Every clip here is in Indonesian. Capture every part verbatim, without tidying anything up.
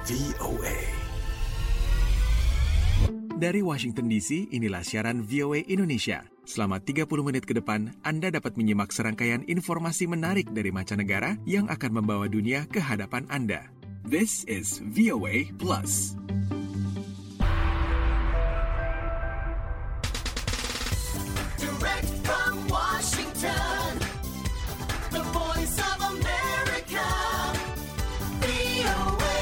V O A. Dari Washington D C, inilah siaran V O A Indonesia. Selama tiga puluh menit ke depan, Anda dapat menyimak serangkaian informasi menarik dari mancanegara yang akan membawa dunia ke hadapan Anda. This is V O A Plus. Direct from Washington, the voice of America, V O A.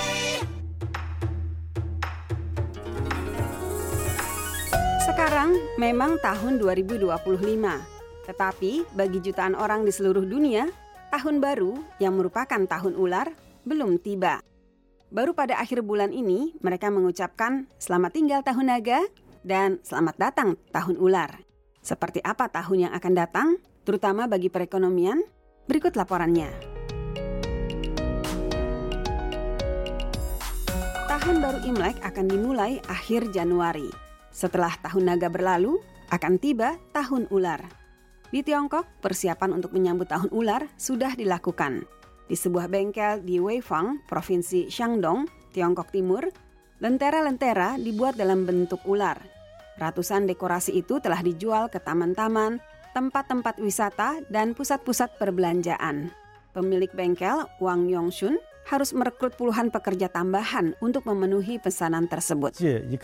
Sekarang memang tahun dua ribu dua puluh lima, tetapi bagi jutaan orang di seluruh dunia, tahun baru yang merupakan tahun ular belum tiba. Baru pada akhir bulan ini mereka mengucapkan selamat tinggal tahun naga dan selamat datang tahun ular. Seperti apa tahun yang akan datang, terutama bagi perekonomian? Berikut laporannya. Tahun baru Imlek akan dimulai akhir Januari. Setelah tahun naga berlalu, akan tiba tahun ular. Di Tiongkok, persiapan untuk menyambut tahun ular sudah dilakukan. Di sebuah bengkel di Weifang, Provinsi Shandong, Tiongkok Timur, lentera-lentera dibuat dalam bentuk ular. Ratusan dekorasi itu telah dijual ke taman-taman, tempat-tempat wisata, dan pusat-pusat perbelanjaan. Pemilik bengkel, Wang Yongshun, harus merekrut puluhan pekerja tambahan untuk memenuhi pesanan tersebut.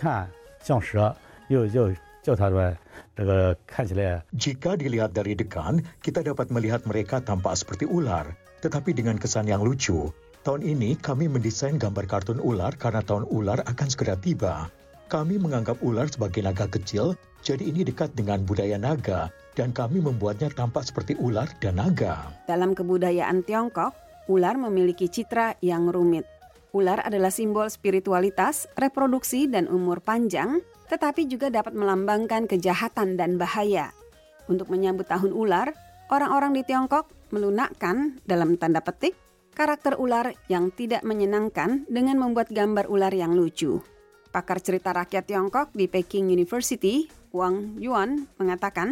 Jika dilihat dari dekat, kita dapat melihat mereka tampak seperti ular, tetapi dengan kesan yang lucu. Tahun ini kami mendesain gambar kartun ular karena tahun ular akan segera tiba. Kami menganggap ular sebagai naga kecil, jadi ini dekat dengan budaya naga, dan kami membuatnya tampak seperti ular dan naga. Dalam kebudayaan Tiongkok, ular memiliki citra yang rumit. Ular adalah simbol spiritualitas, reproduksi, dan umur panjang, tetapi juga dapat melambangkan kejahatan dan bahaya. Untuk menyambut tahun ular, orang-orang di Tiongkok melunakkan, dalam tanda petik, karakter ular yang tidak menyenangkan dengan membuat gambar ular yang lucu. Pakar cerita rakyat Tiongkok di Peking University, Wang Yuan, mengatakan,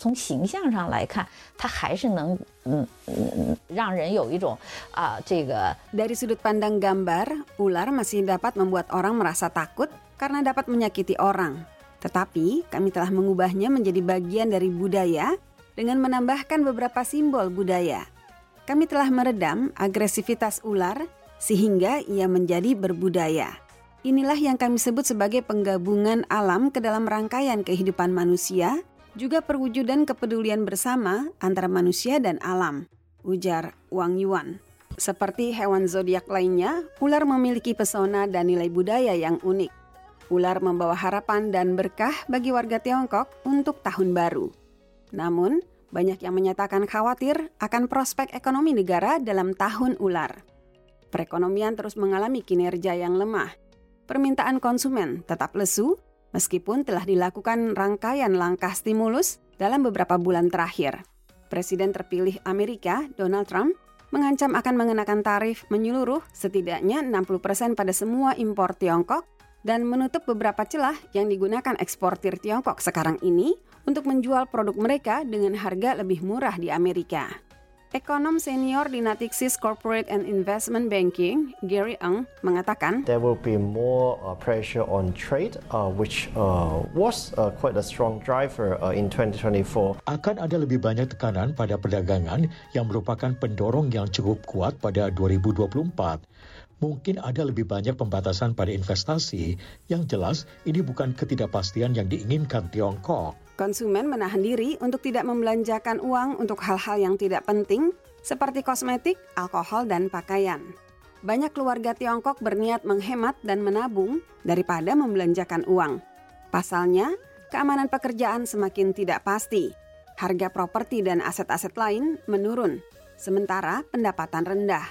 dari sudut pandang gambar, ular masih dapat membuat orang merasa takut karena dapat menyakiti orang. Tetapi kami telah mengubahnya menjadi bagian dari budaya dengan menambahkan beberapa simbol budaya. Kami telah meredam agresivitas ular sehingga ia menjadi berbudaya. Inilah yang kami sebut sebagai penggabungan alam ke dalam rangkaian kehidupan manusia, juga perwujudan kepedulian bersama antara manusia dan alam, ujar Wang Yuan. Seperti hewan zodiak lainnya, ular memiliki pesona dan nilai budaya yang unik. Ular membawa harapan dan berkah bagi warga Tiongkok untuk tahun baru. Namun, banyak yang menyatakan khawatir akan prospek ekonomi negara dalam tahun ular. Perekonomian terus mengalami kinerja yang lemah. Permintaan konsumen tetap lesu, meskipun telah dilakukan rangkaian langkah stimulus dalam beberapa bulan terakhir. Presiden terpilih Amerika, Donald Trump, mengancam akan mengenakan tarif menyeluruh setidaknya enam puluh persen pada semua impor Tiongkok dan menutup beberapa celah yang digunakan eksportir Tiongkok sekarang ini untuk menjual produk mereka dengan harga lebih murah di Amerika. Ekonom senior di Natixis Corporate and Investment Banking, Gary Ng, mengatakan, There will be more uh, pressure on trade, uh, which uh, was uh, quite a strong driver uh, in twenty twenty-four. Akan ada lebih banyak tekanan pada perdagangan yang merupakan pendorong yang cukup kuat pada dua ribu dua puluh empat. Mungkin ada lebih banyak pembatasan pada investasi. Yang jelas, ini bukan ketidakpastian yang diinginkan Tiongkok. Konsumen menahan diri untuk tidak membelanjakan uang untuk hal-hal yang tidak penting, seperti kosmetik, alkohol, dan pakaian. Banyak keluarga Tiongkok berniat menghemat dan menabung daripada membelanjakan uang. Pasalnya, keamanan pekerjaan semakin tidak pasti. Harga properti dan aset-aset lain menurun, sementara pendapatan rendah.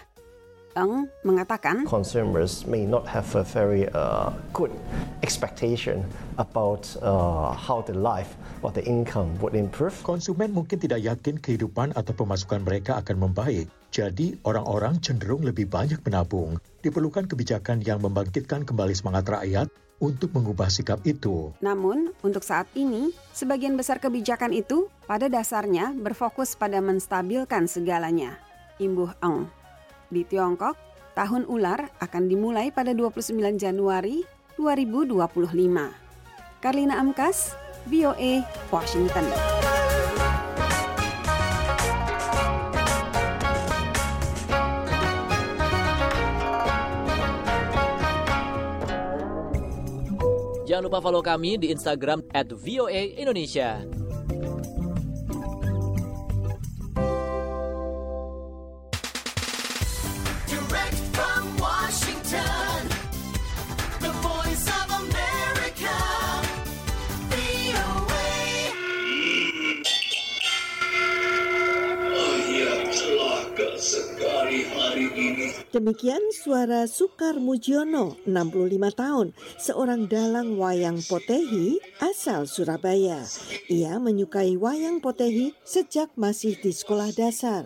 Ng mengatakan, Consumers may not have a very uh, good expectation about uh, how the life or the income would improve. Konsumen mungkin tidak yakin kehidupan atau pemasukan mereka akan membaik. Jadi, orang-orang cenderung lebih banyak menabung. Diperlukan kebijakan yang membangkitkan kembali semangat rakyat untuk mengubah sikap itu. Namun, untuk saat ini, sebagian besar kebijakan itu pada dasarnya berfokus pada menstabilkan segalanya. Imbuh Ng. Di Tiongkok, Tahun Ular akan dimulai pada dua puluh sembilan Januari dua ribu dua puluh lima. Karlina Amkas, V O A, Washington. Jangan lupa follow kami di Instagram at V O A Indonesia. Direct from Washington, the voice of America, V O A. Ayah celaka sekali hari ini. Demikian suara Sukar Mujiono, enam puluh lima tahun, seorang dalang wayang potehi asal Surabaya. Ia menyukai wayang potehi sejak masih di sekolah dasar.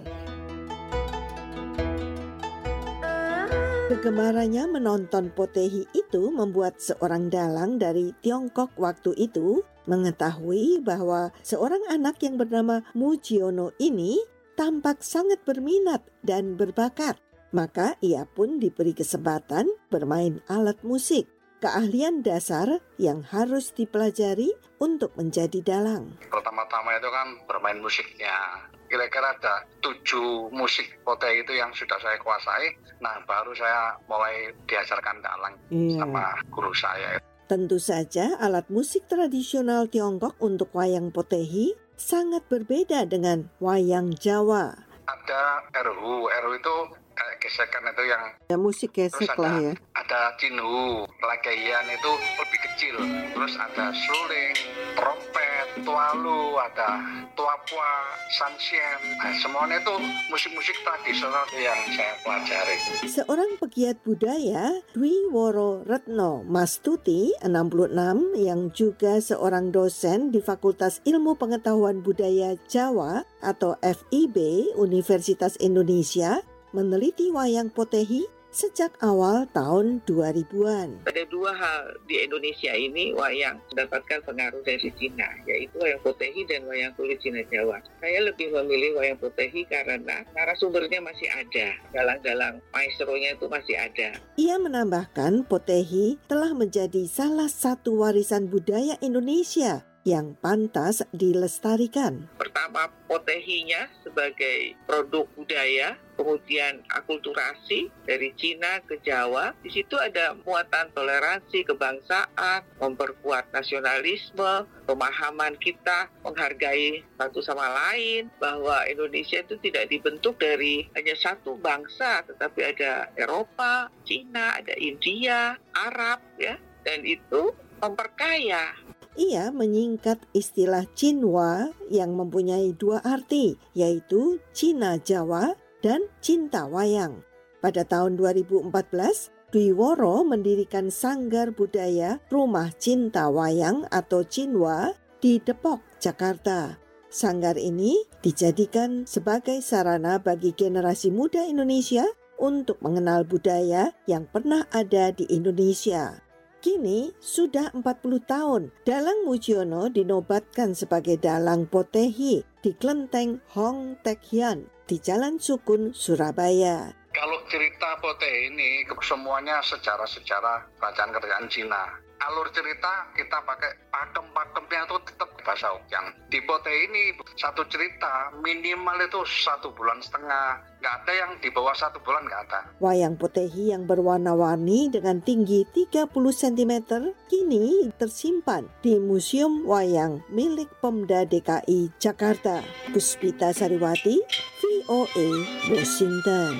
Kegemarannya menonton potehi itu membuat seorang dalang dari Tiongkok waktu itu mengetahui bahwa seorang anak yang bernama Mujiono ini tampak sangat berminat dan berbakat. Maka ia pun diberi kesempatan bermain alat musik, keahlian dasar yang harus dipelajari untuk menjadi dalang. Pertama-tama itu kan bermain musiknya. Kira-kira ada tujuh musik potehi itu yang sudah saya kuasai. Nah, baru saya mulai diajarkan dalang Iya. sama guru saya. Tentu saja alat musik tradisional Tiongkok untuk wayang potehi sangat berbeda dengan wayang Jawa. Ada erhu, erhu itu kayak gesekan itu yang Ya musik terus gesek ada, lah ya. ada cinhu, lagaian itu lebih kecil. Terus ada seruling, trompet, tualu, ada tuapua, sansien. Nah, semuanya itu musik-musik tradisional yang saya pelajari. Seorang pegiat budaya, Dwi Woro Retno Mastuti, enam puluh enam, yang juga seorang dosen di Fakultas Ilmu Pengetahuan Budaya Jawa atau F I B Universitas Indonesia, meneliti wayang potehi sejak awal tahun dua ribuan. Ada dua hal di Indonesia ini wayang mendapatkan pengaruh dari Cina, yaitu wayang potehi dan wayang kulit Cina Jawa. Saya lebih memilih wayang potehi karena narasumbernya masih ada, dalang-dalang maestronya itu masih ada. Ia menambahkan potehi telah menjadi salah satu warisan budaya Indonesia yang pantas dilestarikan. Pertama, potehinya sebagai produk budaya, kemudian akulturasi dari Cina ke Jawa. Di situ ada muatan toleransi, kebangsaan, memperkuat nasionalisme, pemahaman kita menghargai satu sama lain, bahwa Indonesia itu tidak dibentuk dari hanya satu bangsa, tetapi ada Eropa, Cina, ada India, Arab, ya, dan itu memperkaya. Ia menyingkat istilah Cinwa yang mempunyai dua arti, yaitu Cina Jawa dan cinta wayang. Pada tahun dua ribu empat belas, Dwi Woro mendirikan Sanggar Budaya Rumah Cinta Wayang atau Cinwa di Depok, Jakarta. Sanggar ini dijadikan sebagai sarana bagi generasi muda Indonesia untuk mengenal budaya yang pernah ada di Indonesia. Kini sudah empat puluh tahun, Dalang Mujiono dinobatkan sebagai dalang potehi di Klenteng Hong Tek Hian di Jalan Sukun, Surabaya. Kalau cerita potehi ini semuanya sejarah-sejarah kerajaan-kerajaan Cina. Alur cerita kita pakai pakem-pakemnya itu tetap bahasa Hokkien. Di potehi ini satu cerita minimal itu satu bulan setengah. Nggak ada yang di bawah satu bulan, nggak ada. Wayang potehi yang berwarna-warni dengan tinggi tiga puluh sentimeter kini tersimpan di Museum Wayang milik Pemda D K I Jakarta. Puspita Sariwati, V O A, Washington.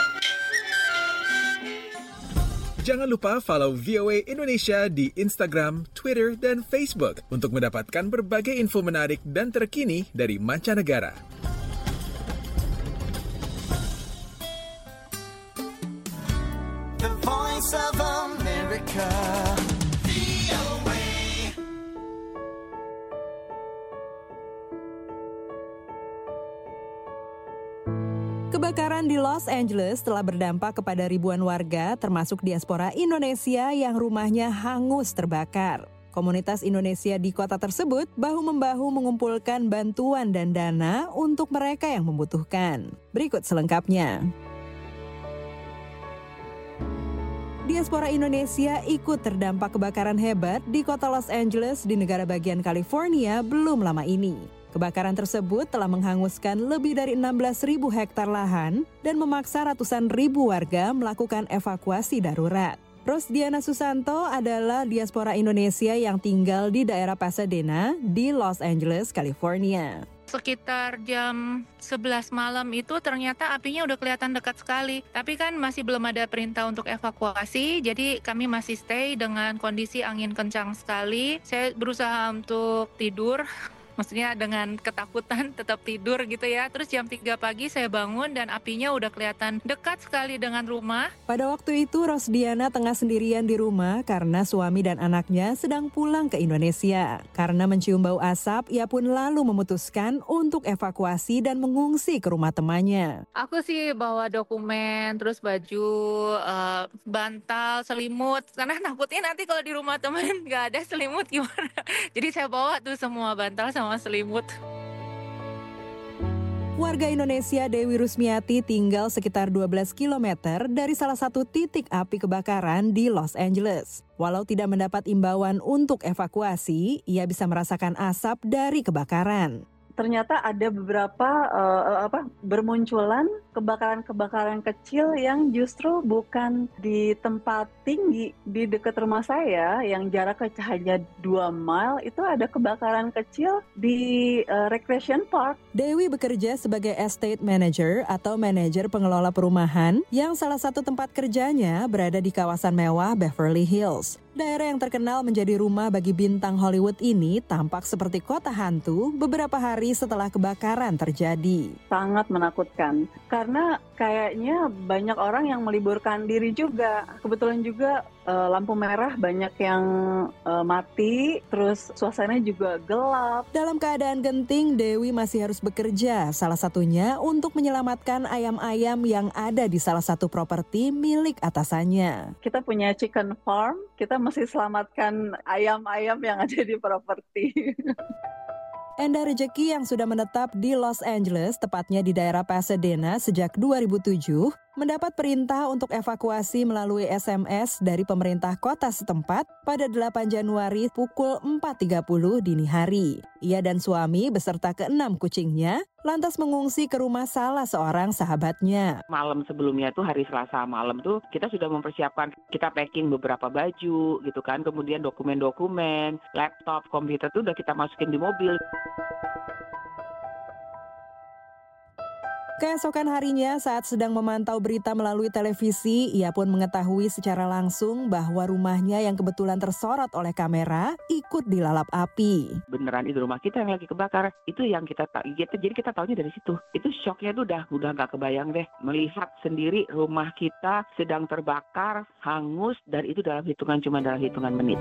Jangan lupa follow V O A Indonesia di Instagram, Twitter, dan Facebook untuk mendapatkan berbagai info menarik dan terkini dari mancanegara. The voice of America, V O A. Kebakaran di Los Angeles telah berdampak kepada ribuan warga, termasuk diaspora Indonesia yang rumahnya hangus terbakar. Komunitas Indonesia di kota tersebut bahu-membahu mengumpulkan bantuan dan dana untuk mereka yang membutuhkan. Berikut selengkapnya. Diaspora Indonesia ikut terdampak kebakaran hebat di kota Los Angeles di negara bagian California belum lama ini. Kebakaran tersebut telah menghanguskan lebih dari enam belas ribu hektar lahan dan memaksa ratusan ribu warga melakukan evakuasi darurat. Rosdiana Susanto adalah diaspora Indonesia yang tinggal di daerah Pasadena di Los Angeles, California. Sekitar jam sebelas malam itu ternyata apinya udah kelihatan dekat sekali. Tapi kan masih belum ada perintah untuk evakuasi, jadi kami masih stay dengan kondisi angin kencang sekali. Saya berusaha untuk tidur. Maksudnya dengan ketakutan tetap tidur gitu ya. Terus jam tiga pagi saya bangun dan apinya udah kelihatan dekat sekali dengan rumah. Pada waktu itu Rosdiana tengah sendirian di rumah karena suami dan anaknya sedang pulang ke Indonesia. Karena mencium bau asap, ia pun lalu memutuskan untuk evakuasi dan mengungsi ke rumah temannya. Aku sih bawa dokumen, terus baju, uh, bantal, selimut. Karena takutnya nanti kalau di rumah teman nggak ada selimut gimana. Jadi saya bawa tuh semua bantal sama selimut. Warga Indonesia Dewi Rusmiati tinggal sekitar dua belas kilometer dari salah satu titik api kebakaran di Los Angeles. Walau tidak mendapat imbauan untuk evakuasi, ia bisa merasakan asap dari kebakaran. Ternyata ada beberapa uh, apa bermunculan kebakaran-kebakaran kecil yang justru bukan di tempat tinggi. Di dekat rumah saya yang jaraknya hanya dua mile itu ada kebakaran kecil di uh, recreation park. Dewi bekerja sebagai estate manager atau manajer pengelola perumahan yang salah satu tempat kerjanya berada di kawasan mewah Beverly Hills. Daerah yang terkenal menjadi rumah bagi bintang Hollywood ini tampak seperti kota hantu beberapa hari setelah kebakaran terjadi. Sangat menakutkan, karena kayaknya banyak orang yang meliburkan diri juga. Kebetulan juga uh, lampu merah banyak yang uh, mati, terus suasananya juga gelap. Dalam keadaan genting, Dewi masih harus bekerja, salah satunya untuk menyelamatkan ayam-ayam yang ada di salah satu properti milik atasannya. Kita punya chicken farm, kita masih selamatkan ayam-ayam yang ada di properti. Enda Rejeki yang sudah menetap di Los Angeles, tepatnya di daerah Pasadena sejak dua ribu tujuh, mendapat perintah untuk evakuasi melalui S M S dari pemerintah kota setempat pada delapan Januari pukul empat tiga puluh dini hari. Ia dan suami beserta keenam kucingnya lantas mengungsi ke rumah salah seorang sahabatnya. Malam sebelumnya tuh hari Selasa malam tuh kita sudah mempersiapkan, kita packing beberapa baju gitu kan, kemudian dokumen-dokumen, laptop, komputer tuh udah kita masukin di mobil. Keesokan harinya saat sedang memantau berita melalui televisi, ia pun mengetahui secara langsung bahwa rumahnya yang kebetulan tersorot oleh kamera ikut dilalap api. Beneran itu rumah kita yang lagi kebakar. Itu yang kita kita jadi kita taunya dari situ. Itu shocknya tuh udah udah nggak kebayang deh. Melihat sendiri rumah kita sedang terbakar, hangus, dan itu dalam hitungan cuma dalam hitungan menit.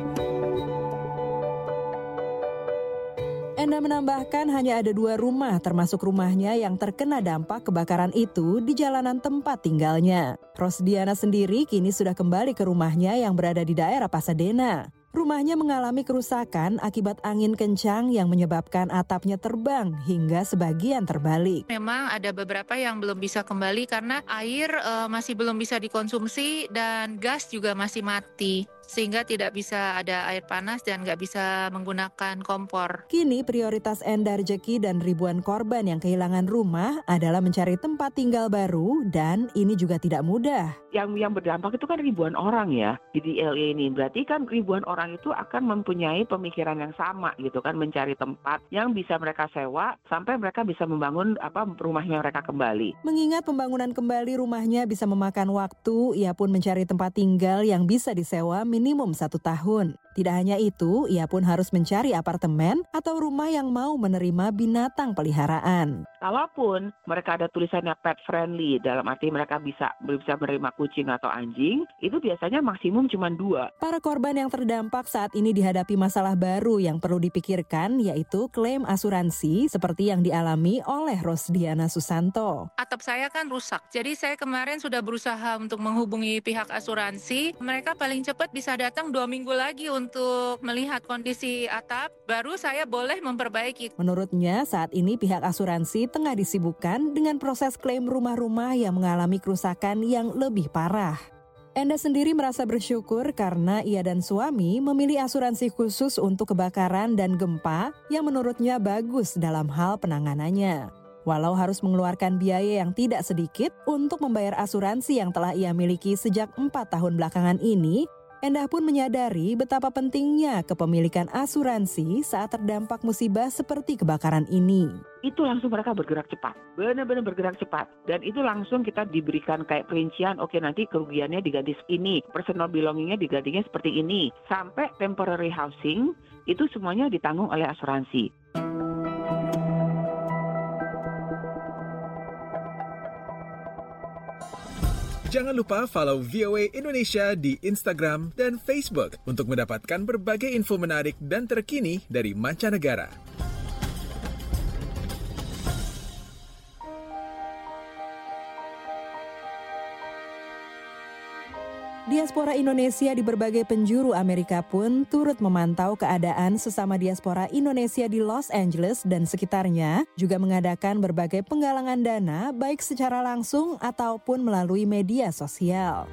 Enda menambahkan hanya ada dua rumah termasuk rumahnya yang terkena dampak kebakaran itu di jalanan tempat tinggalnya. Rosdiana sendiri kini sudah kembali ke rumahnya yang berada di daerah Pasadena. Rumahnya mengalami kerusakan akibat angin kencang yang menyebabkan atapnya terbang hingga sebagian terbalik. Memang ada beberapa yang belum bisa kembali karena air uh, masih belum bisa dikonsumsi dan gas juga masih mati. Sehingga tidak bisa ada air panas dan nggak bisa menggunakan kompor. Kini prioritas Enda Rejeki dan ribuan korban yang kehilangan rumah adalah mencari tempat tinggal baru dan ini juga tidak mudah. Yang yang berdampak itu kan ribuan orang ya di L A ini. Berarti kan ribuan orang itu akan mempunyai pemikiran yang sama gitu kan, mencari tempat yang bisa mereka sewa sampai mereka bisa membangun apa rumahnya mereka kembali. Mengingat pembangunan kembali rumahnya bisa memakan waktu, ia pun mencari tempat tinggal yang bisa disewa minimum satu tahun. Tidak hanya itu, ia pun harus mencari apartemen atau rumah yang mau menerima binatang peliharaan. Kalaupun mereka ada tulisannya pet friendly, dalam arti mereka bisa bisa menerima kucing atau anjing, itu biasanya maksimum cuma dua. Para korban yang terdampak saat ini dihadapi masalah baru yang perlu dipikirkan, yaitu klaim asuransi seperti yang dialami oleh Rosdiana Susanto. Atap saya kan rusak, jadi saya kemarin sudah berusaha untuk menghubungi pihak asuransi. Mereka paling cepat bisa datang dua minggu lagi untuk melihat kondisi atap, baru saya boleh memperbaiki. Menurutnya, saat ini pihak asuransi tengah disibukkan dengan proses klaim rumah-rumah yang mengalami kerusakan yang lebih parah. Endah sendiri merasa bersyukur karena ia dan suami memilih asuransi khusus untuk kebakaran dan gempa yang menurutnya bagus dalam hal penanganannya. Walau harus mengeluarkan biaya yang tidak sedikit untuk membayar asuransi yang telah ia miliki sejak empat tahun belakangan ini, Endah pun menyadari betapa pentingnya kepemilikan asuransi saat terdampak musibah seperti kebakaran ini. Itu langsung mereka bergerak cepat, benar-benar bergerak cepat. Dan itu langsung kita diberikan kayak perincian, oke nanti kerugiannya diganti ini, personal belongingnya digantinya seperti ini. Sampai temporary housing, itu semuanya ditanggung oleh asuransi. Jangan lupa follow V O A Indonesia di Instagram dan Facebook untuk mendapatkan berbagai info menarik dan terkini dari mancanegara. Diaspora Indonesia di berbagai penjuru Amerika pun turut memantau keadaan sesama diaspora Indonesia di Los Angeles dan sekitarnya, juga mengadakan berbagai penggalangan dana baik secara langsung ataupun melalui media sosial.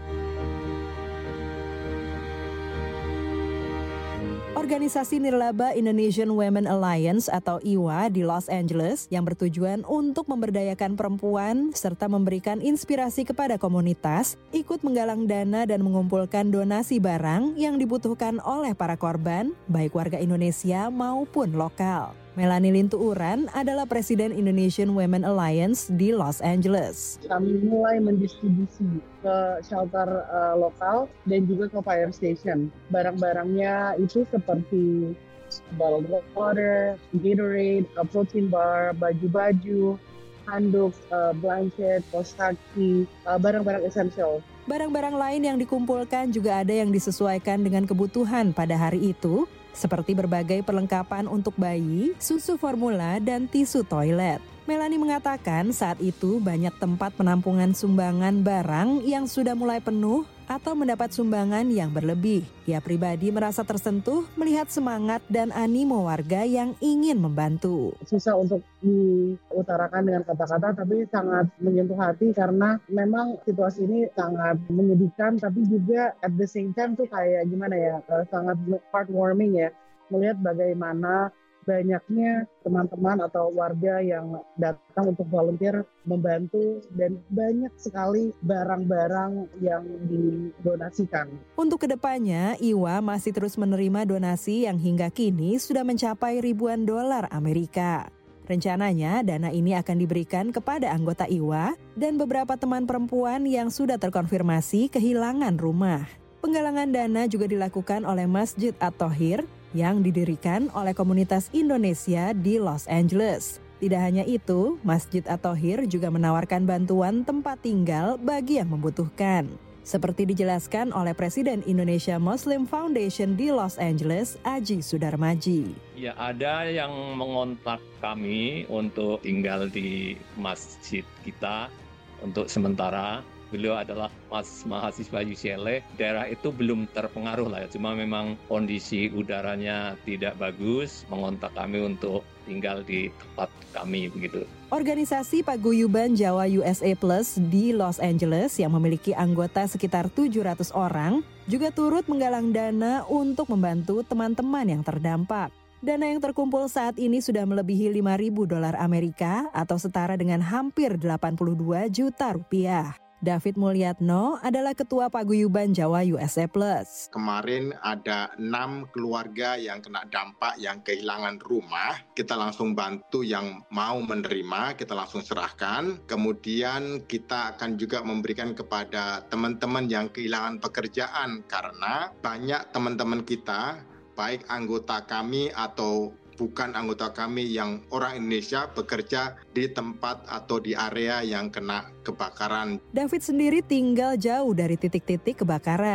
Organisasi nirlaba Indonesian Women Alliance atau I W A di Los Angeles yang bertujuan untuk memberdayakan perempuan serta memberikan inspirasi kepada komunitas, ikut menggalang dana dan mengumpulkan donasi barang yang dibutuhkan oleh para korban, baik warga Indonesia maupun lokal. Melanie Lintuuran adalah Presiden Indonesian Women Alliance di Los Angeles. Kami mulai mendistribusi ke shelter uh, lokal dan juga ke fire station. Barang-barangnya itu seperti bottled water, Gatorade, uh, protein bar, baju-baju, handuk, uh, blanket, kaos kaki, uh, barang-barang essential. Barang-barang lain yang dikumpulkan juga ada yang disesuaikan dengan kebutuhan pada hari itu, seperti berbagai perlengkapan untuk bayi, susu formula, dan tisu toilet. Melanie mengatakan saat itu banyak tempat penampungan sumbangan barang yang sudah mulai penuh atau mendapat sumbangan yang berlebih. Ia pribadi merasa tersentuh melihat semangat dan animo warga yang ingin membantu. Susah untuk diutarakan dengan kata-kata, tapi sangat menyentuh hati karena memang situasi ini sangat menyedihkan, tapi juga at the same time tuh kayak gimana ya, sangat heartwarming ya, melihat bagaimana banyaknya teman-teman atau warga yang datang untuk volunteer membantu dan banyak sekali barang-barang yang didonasikan. Untuk kedepannya, I W A masih terus menerima donasi yang hingga kini sudah mencapai ribuan dolar Amerika. Rencananya, dana ini akan diberikan kepada anggota I W A dan beberapa teman perempuan yang sudah terkonfirmasi kehilangan rumah. Penggalangan dana juga dilakukan oleh Masjid At-Thohir yang didirikan oleh komunitas Indonesia di Los Angeles. Tidak hanya itu, Masjid At-Thohir juga menawarkan bantuan tempat tinggal bagi yang membutuhkan. Seperti dijelaskan oleh Presiden Indonesia Muslim Foundation di Los Angeles, Aji Sudarmaji. Ya, ada yang mengontak kami untuk tinggal di masjid kita untuk sementara. Beliau adalah mas, mahasiswa U C L A, daerah itu belum terpengaruh lah ya, cuma memang kondisi udaranya tidak bagus, mengontak kami untuk tinggal di tempat kami begitu. Organisasi Paguyuban Jawa U S A Plus di Los Angeles yang memiliki anggota sekitar tujuh ratus orang juga turut menggalang dana untuk membantu teman-teman yang terdampak. Dana yang terkumpul saat ini sudah melebihi lima ribu dolar Amerika atau setara dengan hampir delapan puluh dua juta rupiah. David Mulyatno adalah Ketua Paguyuban Jawa U S A Plus. Kemarin ada enam keluarga yang kena dampak yang kehilangan rumah. Kita langsung bantu yang mau menerima, kita langsung serahkan. Kemudian kita akan juga memberikan kepada teman-teman yang kehilangan pekerjaan karena banyak teman-teman kita, baik anggota kami atau bukan anggota kami yang orang Indonesia bekerja di tempat atau di area yang kena kebakaran. David sendiri tinggal jauh dari titik-titik kebakaran.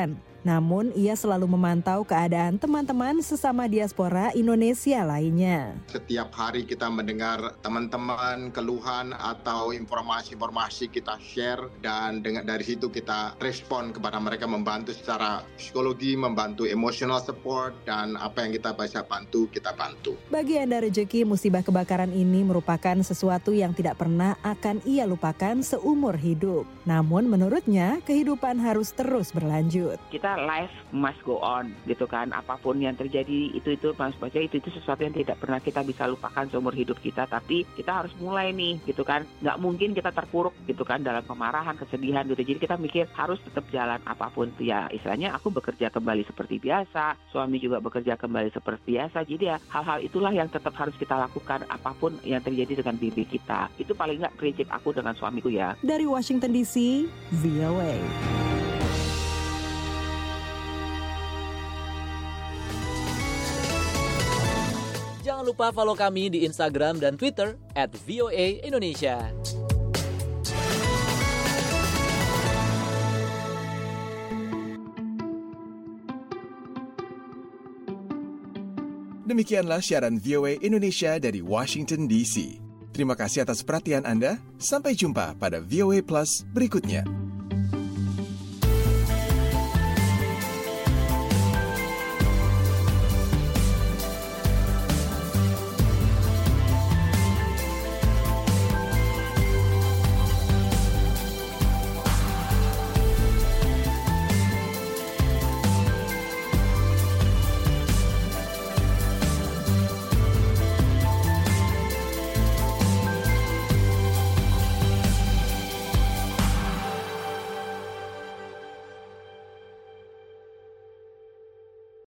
Namun, ia selalu memantau keadaan teman-teman sesama diaspora Indonesia lainnya. Setiap hari kita mendengar teman-teman keluhan atau informasi-informasi kita share, dan dengan dari situ kita respon kepada mereka, membantu secara psikologi, membantu emotional support, dan apa yang kita bisa bantu, kita bantu. Bagi Anda Rejeki, musibah kebakaran ini merupakan sesuatu yang tidak pernah akan ia lupakan seumur hidup. Namun menurutnya, kehidupan harus terus berlanjut. Kita life must go on, gitu kan. Apapun yang terjadi, itu-itu Mas Baca, itu-itu sesuatu yang tidak pernah kita bisa lupakan seumur hidup kita. Tapi kita harus mulai nih, gitu kan. Nggak mungkin kita terpuruk, gitu kan, dalam kemarahan, kesedihan, gitu. Jadi kita mikir harus tetap jalan apapun. Ya istilahnya aku bekerja kembali seperti biasa, suami juga bekerja kembali seperti biasa. Jadi ya hal-hal itulah yang tetap harus kita lakukan apapun yang terjadi dengan diri kita. Itu paling nggak prinsip aku dengan suamiku ya. Dari Washington D C, V O A. Jangan lupa follow kami di Instagram dan Twitter at V O A Indonesia. Demikianlah siaran V O A Indonesia dari Washington D C. Terima kasih atas perhatian Anda. Sampai jumpa pada V O A Plus berikutnya.